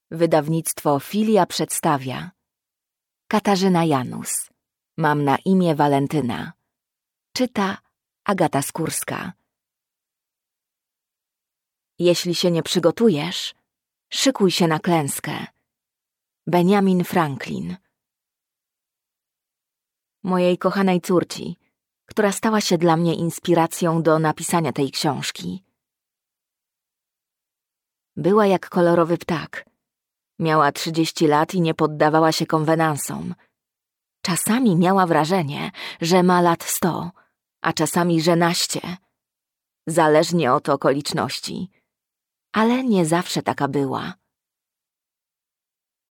Wydawnictwo Filia przedstawia Katarzyna Janus. Mam na imię Walentyna. Czyta Agata Skórska. Jeśli się nie przygotujesz, szykuj się na klęskę. Benjamin Franklin. Mojej kochanej córci, która stała się dla mnie inspiracją do napisania tej książki. Była jak kolorowy ptak. Miała 30 lat i nie poddawała się konwenansom. Czasami miała wrażenie, że ma lat 100, a czasami że naście. Zależnie od okoliczności. Ale nie zawsze taka była.